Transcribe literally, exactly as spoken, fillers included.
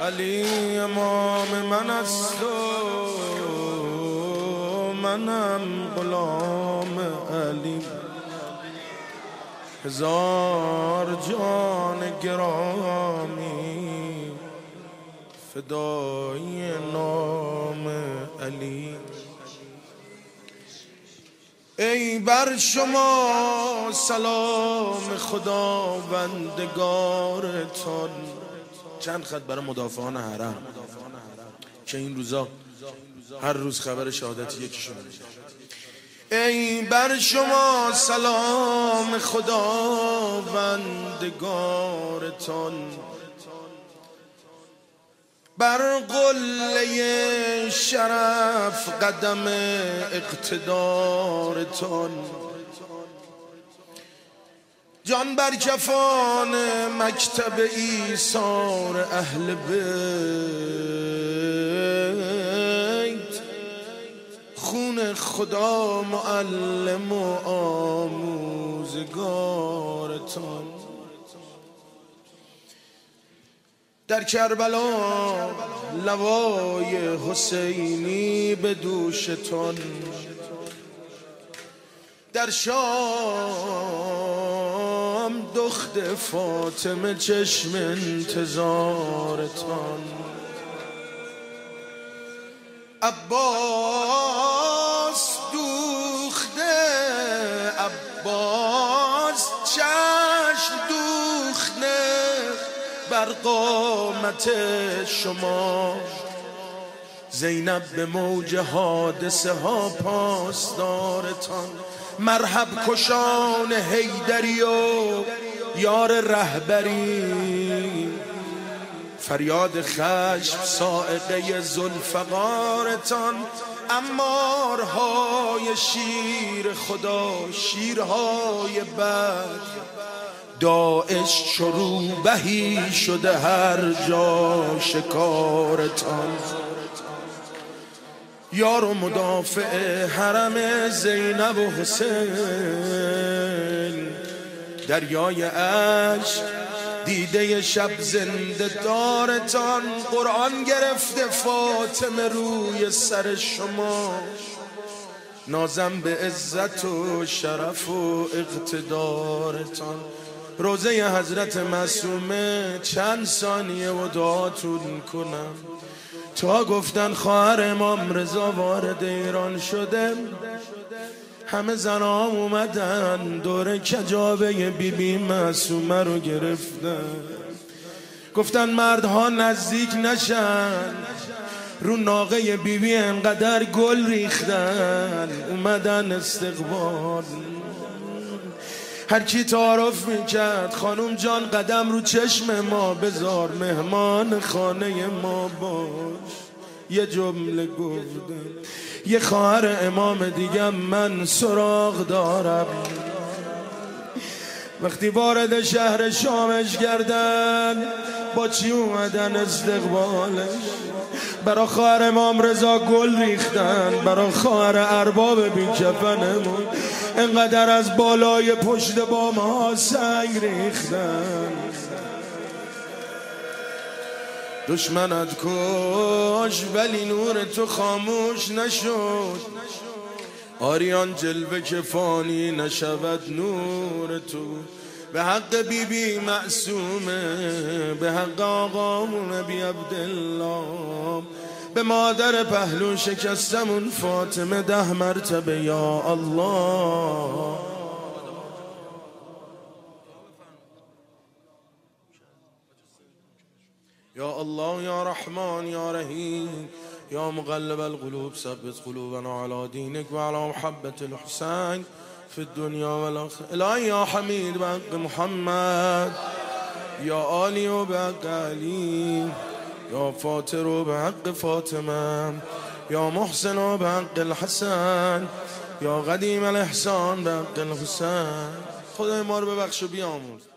علی امام من است و منم غلام علی. هزار جان گرامی فدای نام علی. ای بر شما سلام خداوندگارتان. چند خط برای مدافعان حرم که این روزا هر روز خبر شهادت یکیشون میشه. ای بر شما سلام خداوندگارتان، بر قله شرف قدم اقتدارتان، جان بر کفان مکتب ایثار اهل بیت، خون خدا معلم و آموزگارتان. در کربلا لوای حسینی به دوشتان، در شام دخت فاطمه چشم انتظارتان. عباس دوخته، عباس چشم دوخته بر قامت شما. زینب به موج حادثه ها پاسدارتان. مرحب کشان حیدری و یار رهبری، فریاد خشم صاعقه ذوالفقارتان. امارهای شیر خدا، شیرهای بد، داعش چروبهی شده هر جا شکارتان. یار و مدافع حرم زینب و حسین، دریای عشق دیده شب زنده دارتان. قرآن گرفته فاطمه روی سر شما، نازم به عزت و شرف و اقتدارتان. روزه حضرت معصومه چند ثانیه و دعاتون کنم. تا گفتن خواهر امام رضا وارد ایران شده، همه زنام اومدن دور کجابه بی بی معصومه رو گرفتن. گفتن مردها نزدیک نشن، رو ناقه بی بی انقدر گل ریختن اومدن استقبال. هر کی تعارف میکرد خانم جان قدم رو چشم ما بذار، مهمان خانه ما باش. یه جمله گفتن، یه خواهر امام دیگه من سراغ دارم. وقتی وارد شهر شامش کردن، با چی اومدن استقبالش؟ برا خواهر امام رضا گل ریختن، برا خواهر ارباب بی کفنمون انقدر از بالای پشت بام ها سنگ ریختن. دشمنت کش ولی نور تو خاموش نشد، آریان جلوه که فانی نشود نور تو. به حق بی بی معصومه، به حق آقامون نبی عبدالله، به مادر پهلو شکستمون فاطمه ده مرتبه یا الله. یا الله یا رحمان یا رحیم یا مقلب القلوب ثبت قلوبنا على دینک و على محبت الحسین في الدنيا والآخرة. الهی یا حمید بحق محمد، یا عالی و بحق علی، یا فاطر و بحق فاطمه، یا محسن و بحق الحسن، یا قدیم الاحسان بحق الحسین. خدای ما رو ببخش و بیامرز.